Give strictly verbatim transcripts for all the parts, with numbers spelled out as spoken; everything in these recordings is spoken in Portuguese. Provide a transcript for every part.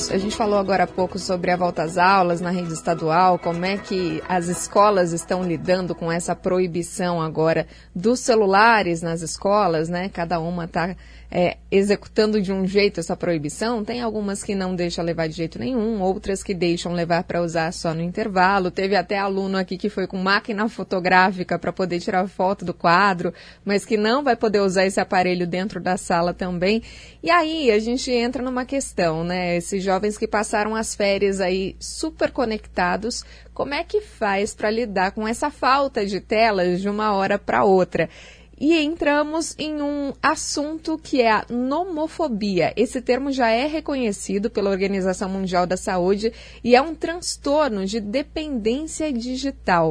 Lucas, a gente falou agora há pouco sobre a volta às aulas na rede estadual, como é que as escolas estão lidando com essa proibição agora dos celulares nas escolas, né? Cada uma está é, executando de um jeito essa proibição. Tem algumas que não deixam levar de jeito nenhum, outras que deixam levar para usar só no intervalo. Teve até aluno aqui que foi com máquina fotográfica para poder tirar foto do quadro, mas que não vai poder usar esse aparelho dentro da sala também. E aí a gente entra numa questão, né? Esses jovens que passaram as férias aí super conectados, como é que faz para lidar com essa falta de telas de uma hora para outra? E entramos em um assunto que é a nomofobia. Esse termo já é reconhecido pela Organização Mundial da Saúde e é um transtorno de dependência digital.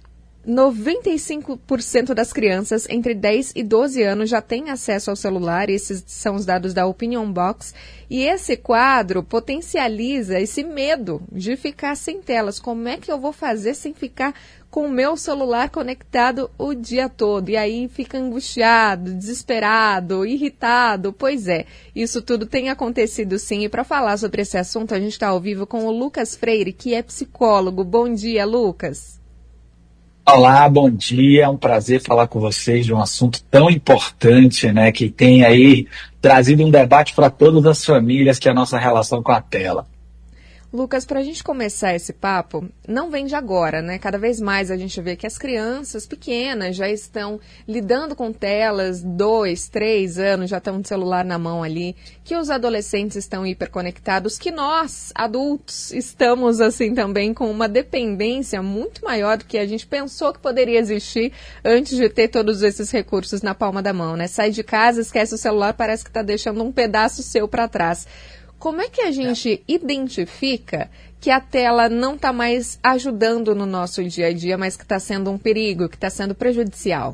noventa e cinco por cento das crianças entre dez e doze anos já têm acesso ao celular, esses são os dados da Opinion Box, e esse quadro potencializa esse medo de ficar sem telas. Como é que eu vou fazer sem ficar com o meu celular conectado o dia todo? E aí fica angustiado, desesperado, irritado. Pois é, isso tudo tem acontecido sim, e para falar sobre esse assunto a gente está ao vivo com o Lucas Freire, que é psicólogo. Bom dia, Lucas. Olá, bom dia, é um prazer falar com vocês de um assunto tão importante, né, que tem aí trazido um debate para todas as famílias, que é a nossa relação com a tela. Lucas, para a gente começar esse papo, não vem de agora, né? Cada vez mais a gente vê que as crianças pequenas já estão lidando com telas, dois, três anos, já estão de celular na mão ali, que os adolescentes estão hiperconectados, que nós, adultos, estamos assim também com uma dependência muito maior do que a gente pensou que poderia existir antes de ter todos esses recursos na palma da mão, né? Sai de casa, esquece o celular, parece que está deixando um pedaço seu para trás. Como é que a gente identifica que a tela não está mais ajudando no nosso dia a dia, mas que está sendo um perigo, que está sendo prejudicial?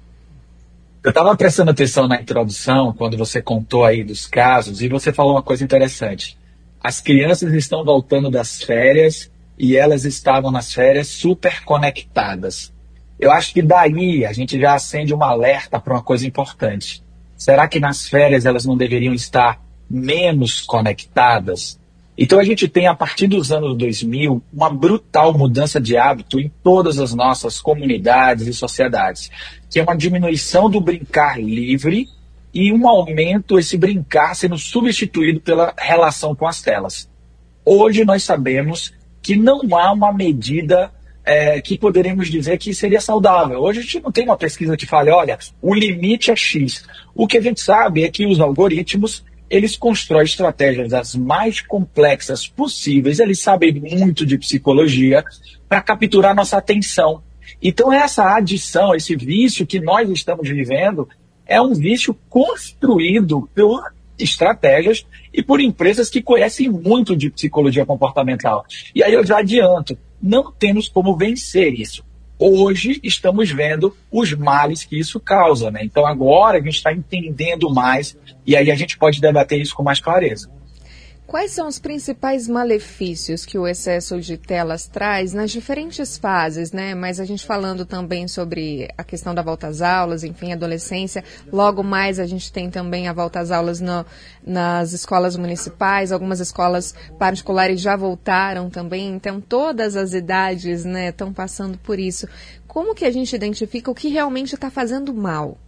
Eu estava prestando atenção na introdução, quando você contou aí dos casos, e você falou uma coisa interessante. As crianças estão voltando das férias e elas estavam nas férias super conectadas. Eu acho que daí a gente já acende um alerta para uma coisa importante. Será que nas férias elas não deveriam estar menos conectadas? Então a gente tem, a partir dos anos dois mil, uma brutal mudança de hábito em todas as nossas comunidades e sociedades, que é uma diminuição do brincar livre e um aumento, esse brincar sendo substituído pela relação com as telas. Hoje nós sabemos que não há uma medida é, que poderíamos dizer que seria saudável. Hoje a gente não tem uma pesquisa que fale, olha, o limite é X. O que a gente sabe é que os algoritmos, eles constroem estratégias as mais complexas possíveis, eles sabem muito de psicologia para capturar nossa atenção. Então essa adição, esse vício que nós estamos vivendo, é um vício construído por estratégias e por empresas que conhecem muito de psicologia comportamental. E aí eu já adianto, não temos como vencer isso. Hoje estamos vendo os males que isso causa, né? Então agora a gente está entendendo mais e aí a gente pode debater isso com mais clareza. Quais são os principais malefícios que o excesso de telas traz nas diferentes fases, né? Mas a gente falando também sobre a questão da volta às aulas, enfim, adolescência. Logo mais a gente tem também a volta às aulas no, nas escolas municipais. Algumas escolas particulares já voltaram também. Então, todas as idades, né, estão passando por isso. Como que a gente identifica o que realmente está fazendo mal?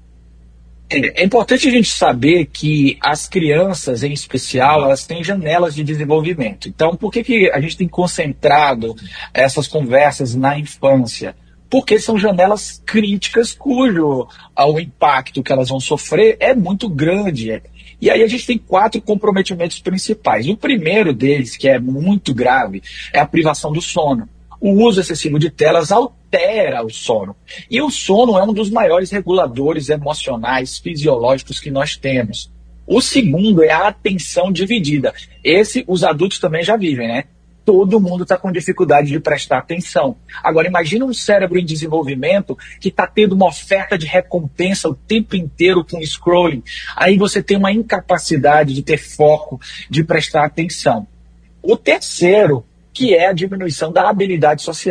É importante a gente saber que as crianças, em especial, elas têm janelas de desenvolvimento. Então, por que, que a gente tem concentrado essas conversas na infância? Porque são janelas críticas cujo o impacto que elas vão sofrer é muito grande. E aí a gente tem quatro comprometimentos principais. O primeiro deles, que é muito grave, é a privação do sono. O uso excessivo de telas altera o sono. E o sono é um dos maiores reguladores emocionais, fisiológicos que nós temos. O segundo é a atenção dividida. Esse os adultos também já vivem, né? Todo mundo está com dificuldade de prestar atenção. Agora, imagina um cérebro em desenvolvimento que está tendo uma oferta de recompensa o tempo inteiro com scrolling. Aí você tem uma incapacidade de ter foco, de prestar atenção. O terceiro, que é a diminuição da habilidade social.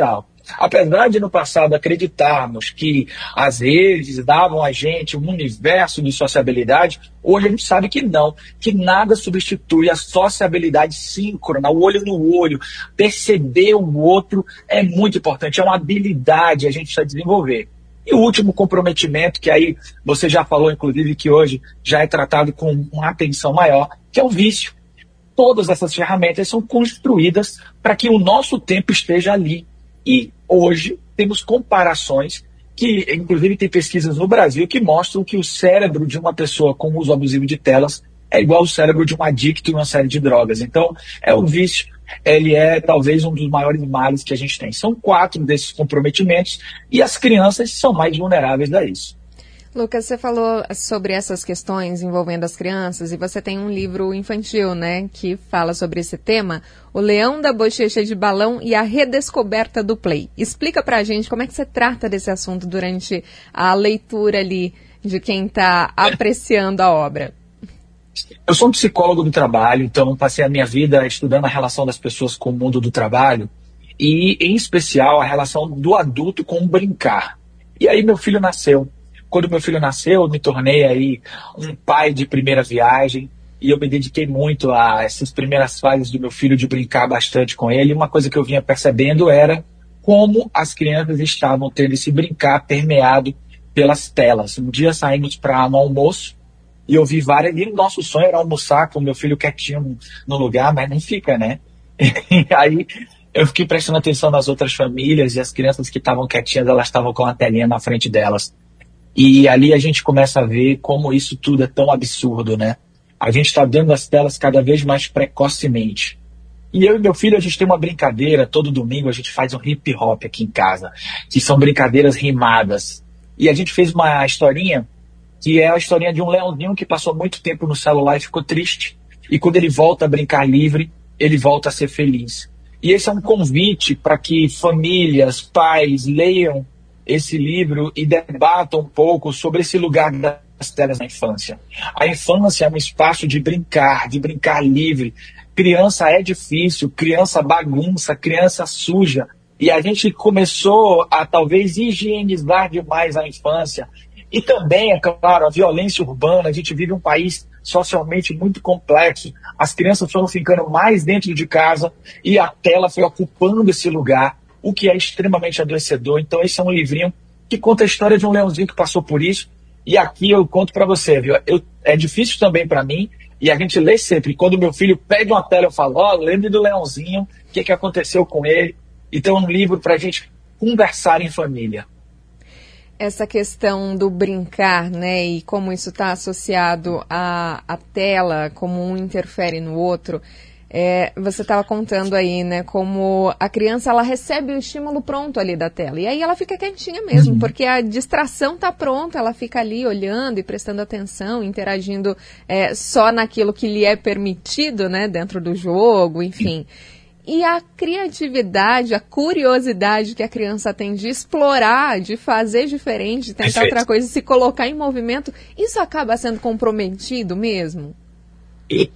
Apesar de no passado acreditarmos que as redes davam a gente um universo de sociabilidade, hoje a gente sabe que não, que nada substitui a sociabilidade síncrona, o olho no olho, perceber o outro é muito importante, é uma habilidade a gente precisa desenvolver. E o último comprometimento, que aí você já falou, inclusive, que hoje já é tratado com uma atenção maior, que é o vício. Todas essas ferramentas são construídas para que o nosso tempo esteja ali. E hoje temos comparações que, inclusive, tem pesquisas no Brasil que mostram que o cérebro de uma pessoa com uso abusivo de telas é igual ao cérebro de um adicto em uma série de drogas. Então, é o vício, ele é talvez um dos maiores males que a gente tem. São quatro desses comprometimentos e as crianças são mais vulneráveis a isso. Lucas, você falou sobre essas questões envolvendo as crianças e você tem um livro infantil, né, que fala sobre esse tema, O Leão da Bochecha de Balão e a Redescoberta do Play. Explica pra gente como é que você trata desse assunto durante a leitura ali de quem está apreciando a obra. Eu sou um psicólogo do trabalho, então passei a minha vida estudando a relação das pessoas com o mundo do trabalho e, em especial, a relação do adulto com o brincar. E aí meu filho nasceu. Quando meu filho nasceu, eu me tornei aí um pai de primeira viagem e eu me dediquei muito a essas primeiras fases do meu filho de brincar bastante com ele. E uma coisa que eu vinha percebendo era como as crianças estavam tendo esse brincar permeado pelas telas. Um dia saímos para um almoço e eu vi várias, e o nosso sonho era almoçar com meu filho quietinho no lugar, mas nem fica, né? E aí eu fiquei prestando atenção nas outras famílias e as crianças que estavam quietinhas, elas estavam com a telinha na frente delas. E ali a gente começa a ver como isso tudo é tão absurdo, né? A gente está dando as telas cada vez mais precocemente. E eu e meu filho, a gente tem uma brincadeira, todo domingo a gente faz um hip hop aqui em casa, que são brincadeiras rimadas. E a gente fez uma historinha, que é a historinha de um leãozinho que passou muito tempo no celular e ficou triste. E quando ele volta a brincar livre, ele volta a ser feliz. E esse é um convite para que famílias, pais, leiam esse livro e debatam um pouco sobre esse lugar das telas na infância. A infância é um espaço de brincar, de brincar livre. Criança é difícil, criança bagunça, criança suja. E a gente começou a talvez higienizar demais a infância. E também, é claro, a violência urbana. A gente vive um país socialmente muito complexo. As crianças foram ficando mais dentro de casa e a tela foi ocupando esse lugar, o que é extremamente adoecedor. Então esse é um livrinho que conta a história de um leãozinho que passou por isso, e aqui eu conto para você, viu? Eu, é difícil também para mim, e a gente lê sempre. Quando meu filho pede uma tela, eu falo, ó, oh, lembre do leãozinho, o que, que aconteceu com ele. Então é um livro para a gente conversar em família. Essa questão do brincar, né, e como isso está associado à, à tela, como um interfere no outro. É, você estava contando aí, né, como a criança ela recebe o estímulo pronto ali da tela, e aí ela fica quietinha mesmo, uhum. porque a distração está pronta, ela fica ali olhando e prestando atenção, interagindo é, só naquilo que lhe é permitido, né, dentro do jogo, enfim. E a criatividade, a curiosidade que a criança tem de explorar, de fazer diferente, de tentar Perfeito. outra coisa, se colocar em movimento, isso acaba sendo comprometido mesmo? E...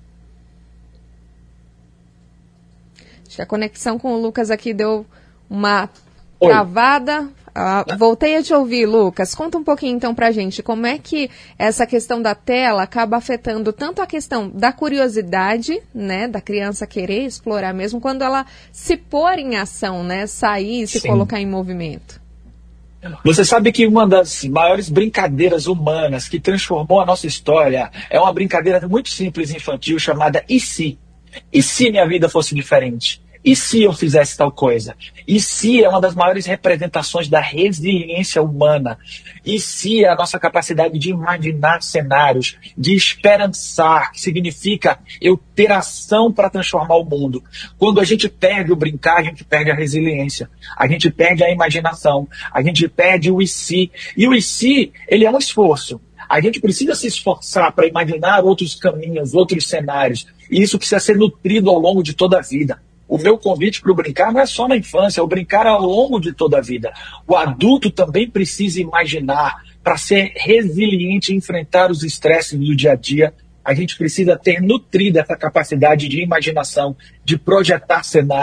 Acho que a conexão com o Lucas aqui deu uma travada. Uh, voltei a te ouvir, Lucas. Conta um pouquinho então pra gente como é que essa questão da tela acaba afetando tanto a questão da curiosidade, né, da criança querer explorar mesmo, quando ela se pôr em ação, né, sair e se Sim. colocar em movimento. Você sabe que uma das maiores brincadeiras humanas que transformou a nossa história é uma brincadeira muito simples infantil chamada E Se? E se minha vida fosse diferente? E se eu fizesse tal coisa? E se é uma das maiores representações da resiliência humana? E se é a nossa capacidade de imaginar cenários, de esperançar, que significa eu ter ação para transformar o mundo? Quando a gente perde o brincar, a gente perde a resiliência, a gente perde a imaginação, a gente perde o e se. E o e se, ele é um esforço. A gente precisa se esforçar para imaginar outros caminhos, outros cenários. E isso precisa ser nutrido ao longo de toda a vida. O meu convite para o brincar não é só na infância, é o brincar ao longo de toda a vida. O adulto também precisa imaginar para ser resiliente e enfrentar os estresses do dia a dia. A gente precisa ter nutrido essa capacidade de imaginação, de projetar cenários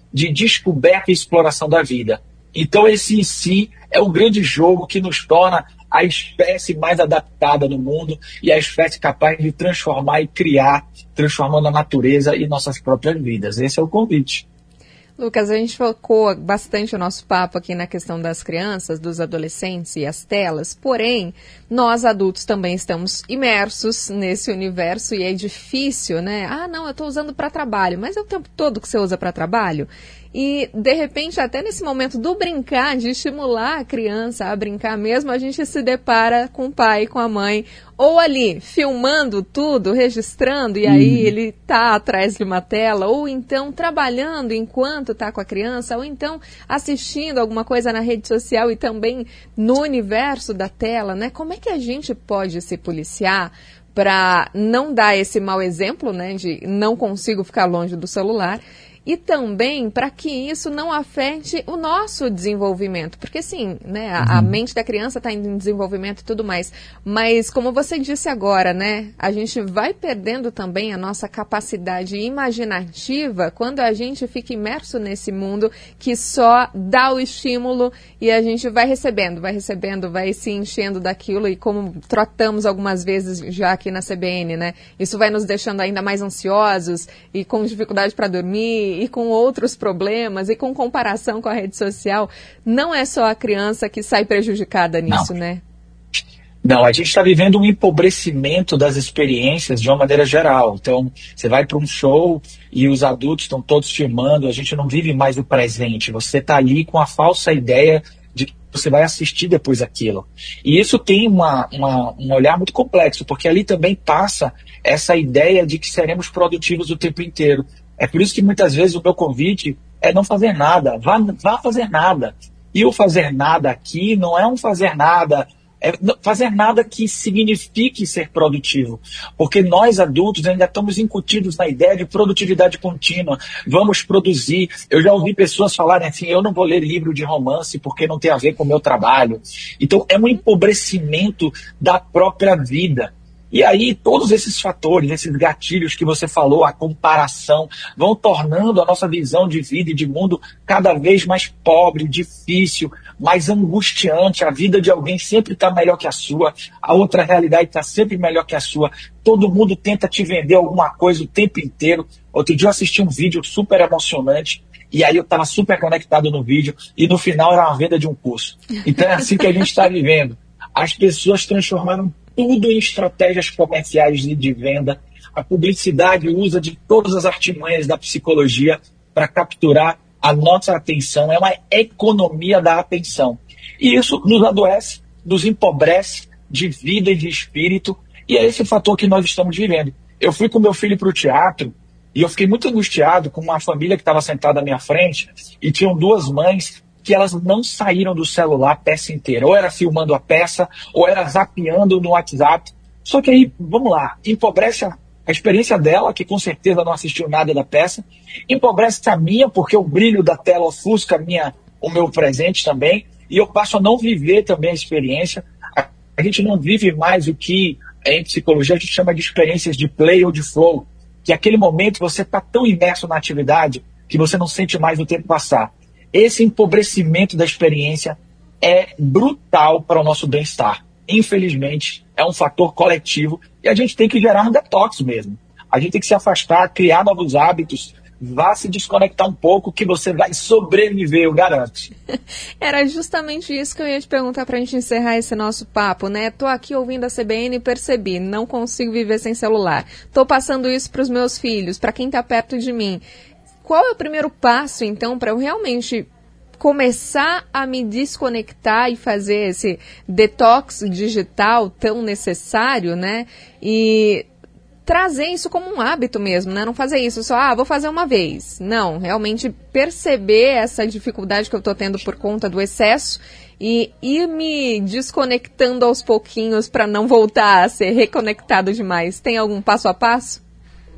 de descoberta e exploração da vida. Então esse em si é o grande jogo que nos torna a espécie mais adaptada no mundo e a espécie capaz de transformar e criar, transformando a natureza e nossas próprias vidas. Esse é o convite. Lucas, a gente focou bastante o nosso papo aqui na questão das crianças, dos adolescentes e as telas, porém, nós adultos também estamos imersos nesse universo e é difícil, né? Ah, não, eu estou usando para trabalho, mas é o tempo todo que você usa para trabalho? E, de repente, até nesse momento do brincar, de estimular a criança a brincar mesmo, a gente se depara com o pai, com a mãe, ou ali, filmando tudo, registrando, e aí ele está atrás de uma tela, ou então trabalhando enquanto está com a criança, ou então assistindo alguma coisa na rede social e também no universo da tela, né? Como é que a gente pode se policiar para não dar esse mau exemplo, né, de não consigo ficar longe do celular, e também para que isso não afete o nosso desenvolvimento. Porque sim, né, a, a mente da criança está em desenvolvimento e tudo mais. Mas como você disse agora, né, a gente vai perdendo também a nossa capacidade imaginativa quando a gente fica imerso nesse mundo que só dá o estímulo e a gente vai recebendo, vai recebendo, vai se enchendo daquilo. E como tratamos algumas vezes já aqui na C B N, né, isso vai nos deixando ainda mais ansiosos e com dificuldade para dormir, e com outros problemas, e com comparação com a rede social. Não é só a criança que sai prejudicada nisso, Não. né? Não, a gente está vivendo um empobrecimento das experiências de uma maneira geral. Então, você vai para um show e os adultos estão todos filmando, a gente não vive mais o presente. Você está ali com a falsa ideia de que você vai assistir depois aquilo. E isso tem uma, uma, um olhar muito complexo, porque ali também passa essa ideia de que seremos produtivos o tempo inteiro. É por isso que muitas vezes o meu convite é não fazer nada, vá, vá fazer nada. E o fazer nada aqui não é um fazer nada, é fazer nada que signifique ser produtivo. Porque nós adultos ainda estamos incutidos na ideia de produtividade contínua. Vamos produzir. Eu já ouvi pessoas falarem assim, eu não vou ler livro de romance porque não tem a ver com o meu trabalho. Então é um empobrecimento da própria vida. E aí, todos esses fatores, esses gatilhos que você falou, a comparação, vão tornando a nossa visão de vida e de mundo cada vez mais pobre, difícil, mais angustiante. A vida de alguém sempre está melhor que a sua, a outra realidade está sempre melhor que a sua. Todo mundo tenta te vender alguma coisa o tempo inteiro. Outro dia eu assisti um vídeo super emocionante, e aí eu estava super conectado no vídeo, e no final era uma venda de um curso. Então é assim que a gente está vivendo. As pessoas transformaram tudo em estratégias comerciais e de venda. A publicidade usa de todas as artimanhas da psicologia para capturar a nossa atenção. É uma economia da atenção. E isso nos adoece, nos empobrece de vida e de espírito. E é esse o fator que nós estamos vivendo. Eu fui com meu filho para o teatro e eu fiquei muito angustiado com uma família que estava sentada à minha frente e tinham duas mães que elas não saíram do celular a peça inteira. Ou era filmando a peça, ou era zapeando no WhatsApp. Só que aí, vamos lá, empobrece a, a experiência dela, que com certeza não assistiu nada da peça, empobrece a minha, porque o brilho da tela ofusca a minha, o meu presente também, e eu passo a não viver também a experiência. A, a gente não vive mais o que em psicologia a gente chama de experiências de play ou de flow, que é aquele momento você está tão imerso na atividade que você não sente mais o tempo passar. Esse empobrecimento da experiência é brutal para o nosso bem-estar. Infelizmente, é um fator coletivo e a gente tem que gerar um detox mesmo. A gente tem que se afastar, criar novos hábitos, vá se desconectar um pouco que você vai sobreviver, eu garanto. Era justamente isso que eu ia te perguntar para a gente encerrar esse nosso papo, né? Tô aqui ouvindo a C B N e percebi, não consigo viver sem celular. Tô passando isso para os meus filhos, para quem está perto de mim. Qual é o primeiro passo, então, para eu realmente começar a me desconectar e fazer esse detox digital tão necessário, né? E trazer isso como um hábito mesmo, né? Não fazer isso só, ah, vou fazer uma vez. Não, realmente perceber essa dificuldade que eu estou tendo por conta do excesso e ir me desconectando aos pouquinhos para não voltar a ser reconectado demais. Tem algum passo a passo?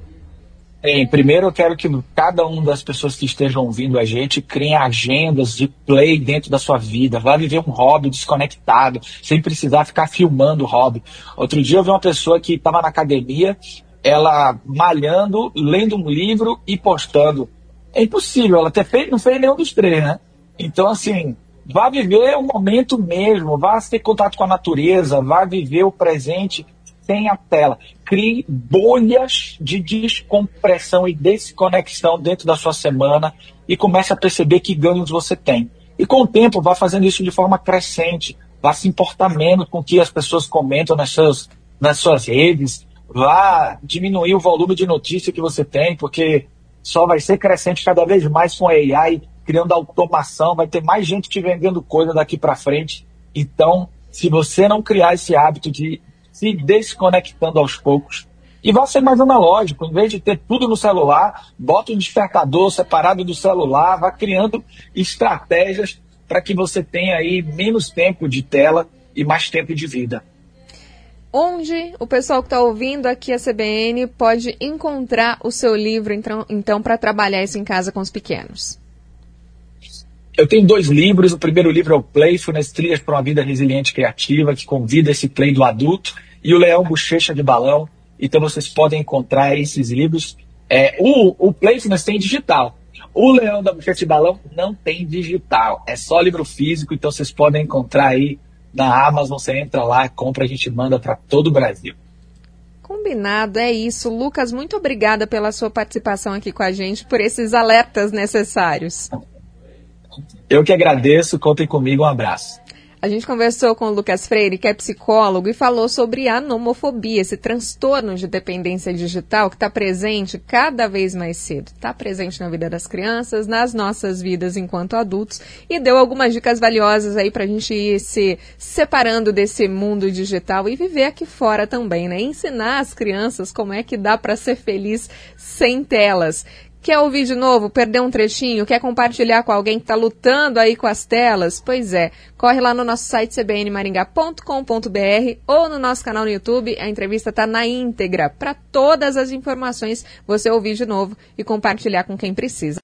Bem, primeiro eu quero que cada uma das pessoas que estejam ouvindo a gente criem agendas de play dentro da sua vida. Vá viver um hobby desconectado, sem precisar ficar filmando o hobby. Outro dia eu vi uma pessoa que estava na academia, ela malhando, lendo um livro e postando. É impossível, ela ter feito, não fez nenhum dos três, né? Então, assim, vá viver o momento mesmo, vá ter contato com a natureza, vá viver o presente sem a tela. Crie bolhas de descompressão e desconexão dentro da sua semana e comece a perceber que ganhos você tem. E com o tempo, vá fazendo isso de forma crescente, vá se importar menos com o que as pessoas comentam nas suas, nas suas redes, vá diminuir o volume de notícia que você tem, porque só vai ser crescente cada vez mais com a A I, criando automação, vai ter mais gente te vendendo coisa daqui para frente. Então, se você não criar esse hábito de se desconectando aos poucos, e vai ser mais analógico, em vez de ter tudo no celular, bota um despertador separado do celular, vá criando estratégias para que você tenha aí menos tempo de tela e mais tempo de vida. Onde o pessoal que está ouvindo aqui a C B N pode encontrar o seu livro, então, então para trabalhar isso em casa com os pequenos? Eu tenho dois livros. O primeiro livro é o Playfulness, Trilhas para uma Vida Resiliente e Criativa, que convida esse play do adulto, e o Leão Bochecha de Balão. Então vocês podem encontrar esses livros. É, o, o Playfulness tem digital. O Leão da Bochecha de Balão não tem digital. É só livro físico, então vocês podem encontrar aí na Amazon. Você entra lá, compra, a gente manda para todo o Brasil. Combinado, é isso. Lucas, muito obrigada pela sua participação aqui com a gente, por esses alertas necessários. Eu que agradeço, contem comigo, um abraço. A gente conversou com o Lucas Freire, que é psicólogo, e falou sobre a nomofobia, esse transtorno de dependência digital que está presente cada vez mais cedo. Está presente na vida das crianças, nas nossas vidas enquanto adultos, e deu algumas dicas valiosas aí para a gente ir se separando desse mundo digital e viver aqui fora também, né? Ensinar as crianças como é que dá para ser feliz sem telas. Quer ouvir de novo, perder um trechinho, quer compartilhar com alguém que está lutando aí com as telas? Pois é, corre lá no nosso site c b n maringá ponto com ponto b r ou no nosso canal no YouTube, a entrevista está na íntegra. Para todas as informações, você ouvir de novo e compartilhar com quem precisa.